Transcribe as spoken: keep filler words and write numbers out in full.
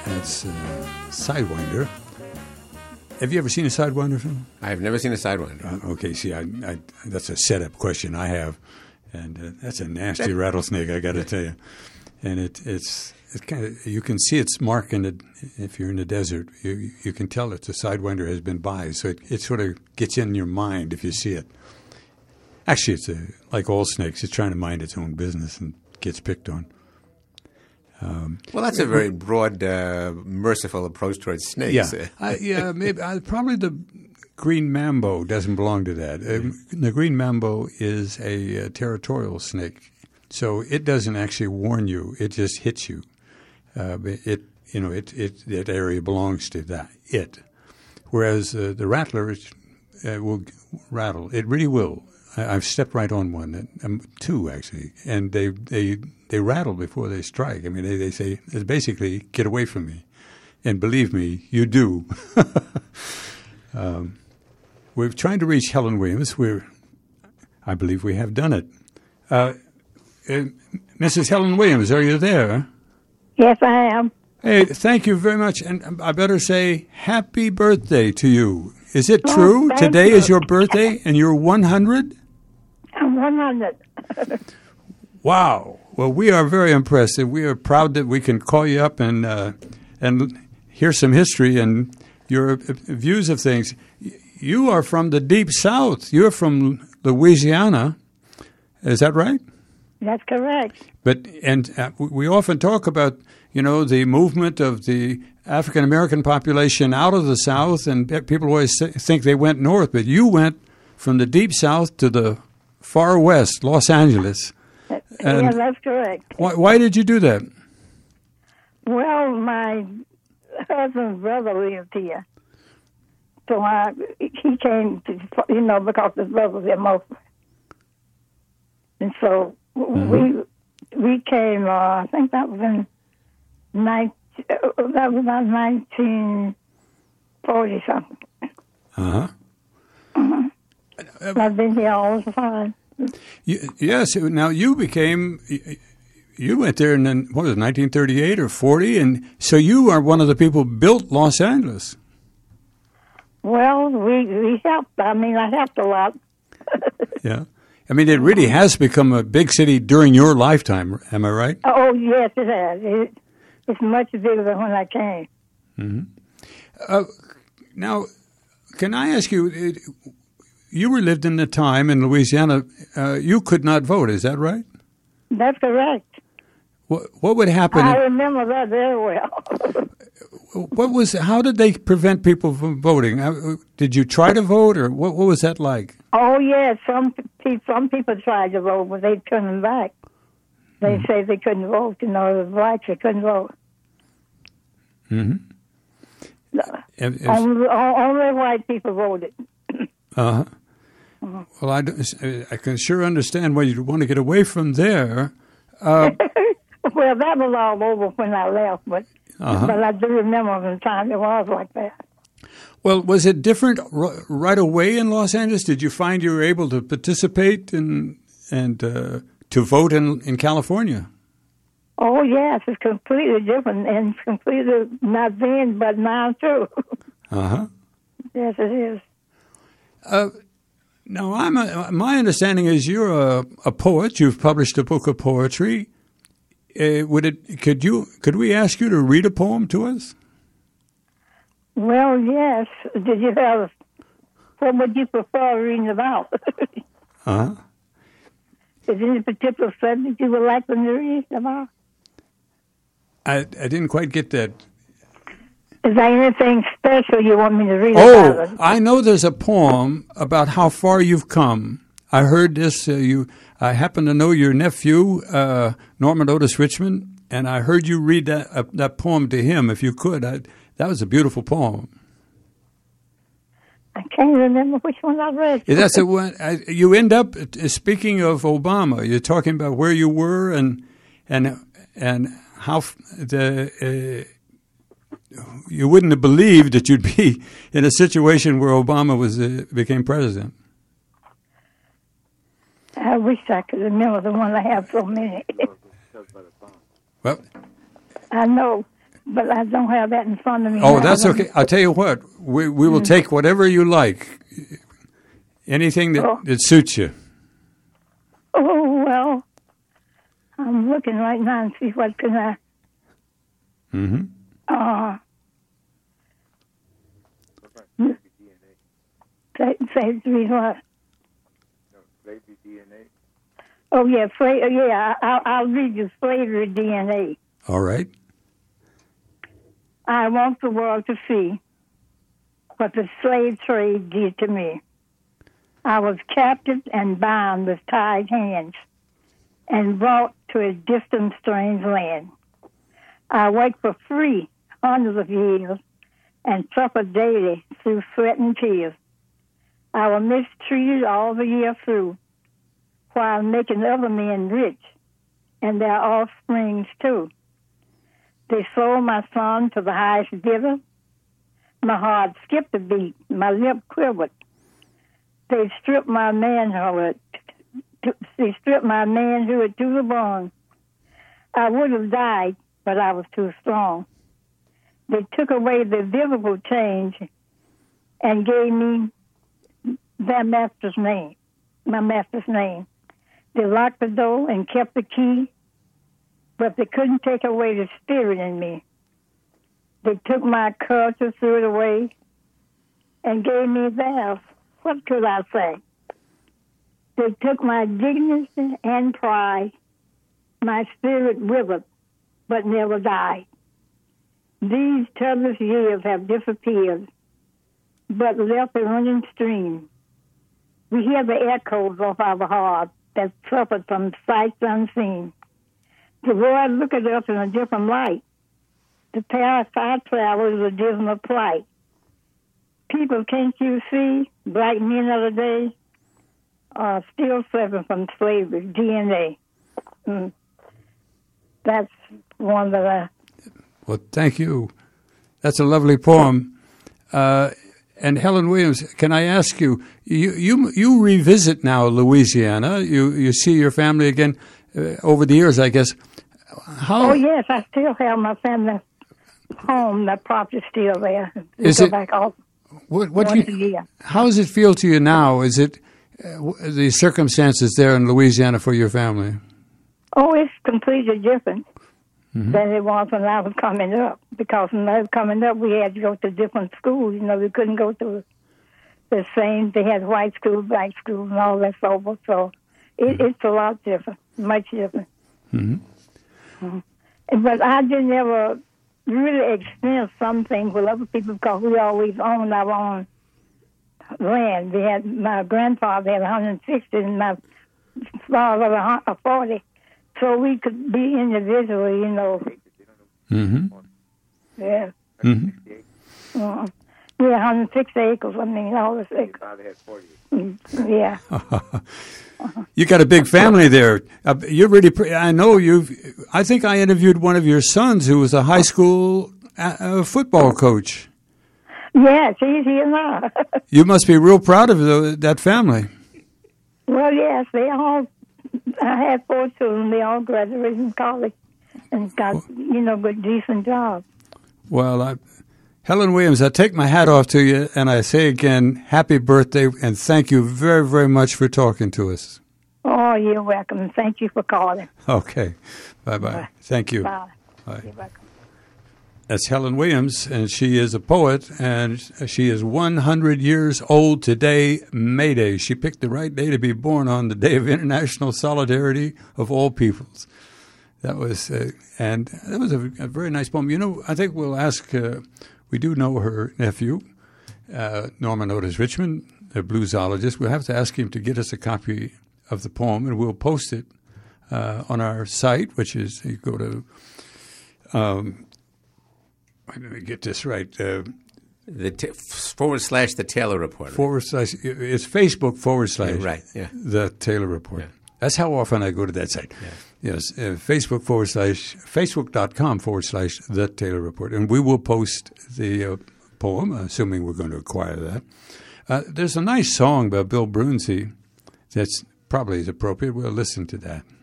That's uh, Sidewinder. Have you ever seen a Sidewinder film? I've never seen a Sidewinder. Uh, okay, see, I, I, that's a setup question I have, and uh, that's a nasty rattlesnake, I got to tell you. And it, it's it kind of you can see its mark in the if you're in the desert. You you can tell that the Sidewinder has been by, so it, it sort of gets in your mind if you see it. Actually, it's a, like all snakes, it's trying to mind its own business and gets picked on. Um, well, that's a very broad, uh, merciful approach towards snakes. Yeah, I, yeah, maybe I, probably the green mambo doesn't belong to that. Uh, the green mambo is a, a territorial snake, so it doesn't actually warn you; it just hits you. Uh, it, you know, it, it that area belongs to that it. Whereas uh, the rattler is, uh, will rattle. It really will. I, I've stepped right on one, um, two actually, and they they. They rattle before they strike. I mean, they, they say, it's basically, get away from me. And believe me, you do. um, we're trying to reach Helen Williams. We're, I believe we have done it. Uh, uh, Missus Helen Williams, are you there? Yes, I am. Hey, thank you very much. And I better say happy birthday to you. Is it Oh, true? thank Today you. is your birthday and you're one hundred? I'm one hundred. Wow. Well, we are very impressed. We are proud that we can call you up and uh, and hear some history and your views of things. You are from the Deep South. You're from Louisiana. Is that right? That's correct. But and uh, we often talk about, you know, the movement of the African American population out of the South, and people always think they went north, but you went from the Deep South to the far west, Los Angeles. And yeah, that's correct. Why, why did you do that? Well, my husband's brother lived here. So I, he came to, you know, because his brother was there mostly. And so mm-hmm. we we came, uh, I think that was in, nineteen, that was about nineteen forty something. Uh-huh. Uh-huh. I've been here all the time. You, yes. Now you became, you went there in, what was it, nineteen thirty-eight or forty? And so you are one of the people who built Los Angeles. Well, we, we helped. I mean, I helped a lot. Yeah. I mean, it really has become a big city during your lifetime. Am I right? Oh, yes, it has. It, it's much bigger than when I came. Mm-hmm. Uh, now, can I ask you, it, you were lived in the time in Louisiana, uh, you could not vote, is that right? That's correct. What, what would happen? I remember that very well. What was? How did they prevent people from voting? Did you try to vote, or what, what was that like? Oh, yes. Some, some people tried to vote, but they turned them back. They mm. say they couldn't vote. You know, the blacks, they couldn't vote. Mm-hmm. If, if, only, only white people voted. Uh-huh. Uh-huh. Well, I, I can sure understand why you'd want to get away from there. Uh, well, that was all over when I left, but uh-huh. but I do remember the time it was like that. Well, was it different r- right away in Los Angeles? Did you find you were able to participate in, and uh, to vote in, in California? Oh, yes, it's completely different, and it's completely not then, but now, too. Uh-huh. Yes, it is. Uh, now, I'm a, my understanding is you're a, a poet. You've published a book of poetry. Uh, would it? Could you? Could we ask you to read a poem to us? Well, yes. Did you have? What would you prefer reading about? Uh-huh. Is there any particular subject you would like them to read about? I I didn't quite get that. Is there anything special you want me to read oh, about? Oh, I know there's a poem about how far you've come. I heard this. Uh, you, I happen to know your nephew, uh, Norman Otis Richmond, and I heard you read that uh, that poem to him. If you could, I, that was a beautiful poem. I can't remember which one I read. Yeah, that's a one. I, you end up uh, speaking of Obama. You're talking about where you were and and and how f- the. Uh, You wouldn't have believed that you'd be in a situation where Obama was uh, became president. I wish I could remember the one I have so many. Well, I know, but I don't have that in front of me. Oh, now. that's okay. I'll tell you what. We we will Mm. take whatever you like. Anything that, Oh. that suits you. Oh, well, I'm looking right now and see what can I... Mm-hmm. Uh, say, say three what? Slavery D N A. Oh, yeah, fla- yeah, I'll, I'll read you Slavery D N A. All right. I want the world to see what the slave trade did to me. I was captive and bound with tied hands and brought to a distant, strange land. I worked for free hundreds of years and suffered daily through sweat and tears. I was mistreated all the year through while making other men rich and their offsprings too. They sold my son to the highest bidder. My heart skipped a beat. My lip quivered. They stripped my manhood. They stripped my manhood to the bone. I would have died, but I was too strong. They took away the visible change and gave me their master's name, my master's name. They locked the door and kept the key, but they couldn't take away the spirit in me. They took my culture, threw it away, and gave me theirs. What could I say? They took my dignity and pride. My spirit withered, but never died. These troublous years have disappeared, but left a running stream. We hear the echoes of our heart that suffered from sights unseen. The world look at us in a different light. The path I travel is a dismal plight. People, can't you see, black men of the day are still suffering from slavery, D N A. Mm. That's one that I... Well, thank you. That's a lovely poem. Uh, and Helen Williams, can I ask you, you you, you revisit now Louisiana. You, you see your family again uh, over the years, I guess. How, Oh, yes, I still have my family home. That property's still there. We Is go it- back all, what, what do once you, a year. how does it feel to you now? Is it uh, w- the circumstances there in Louisiana for your family? Oh, it's completely different Mm-hmm. than it was when I was coming up. Because when I was coming up, we had to go to different schools. You know, we couldn't go to the same. They had white school, black school, and all that so forth. So it, Mm-hmm. it's a lot different, much different. Mm-hmm. Mhm. But I didn't ever really experience something with other people because we always owned our own land. We had my grandfather had one hundred sixty and my father had one hundred forty. So we could be individually, you know. Mm-hmm. Yeah. Mm-hmm. Uh, yeah, one hundred six acres. I mean, all this acres. Father had forty. Mm, yeah. You got a big family there. Uh, you're really. Pre- I know you've. I think I interviewed one of your sons who was a high school uh, uh, football coach. Yes, he's here now. You must be real proud of the, that family. Well, yes, they all. I had four children. They all graduated from college and got, you know, good, decent jobs. Well, I, Helen Williams, I take my hat off to you, and I say again, happy birthday, and thank you very, very much for talking to us. Oh, you're welcome. Thank you for calling. Okay. Bye-bye. Bye. Thank you. Bye. Bye. You're welcome. That's Helen Williams, and she is a poet, and she is one hundred years old today, May Day. She picked the right day to be born on, the Day of International Solidarity of All Peoples. That was, uh, and that was a, a very nice poem. You know, I think we'll ask, uh, we do know her nephew, uh, Norman Otis Richmond, a bluesologist. We'll have to ask him to get us a copy of the poem, and we'll post it uh, on our site, which is, you go to, um, let me get this right. Uh, The t- forward slash the Taylor Report. forward slash, it's Facebook forward slash Yeah, right, yeah. the Taylor Report. Yeah. That's how often I go to that site. Yeah. Yes, uh, Facebook forward slash, Facebook.com forward slash the Taylor Report. And we will post the uh, poem, assuming we're going to acquire that. Uh, there's a nice song by Bill Brunsey that's probably is appropriate. We'll listen to that.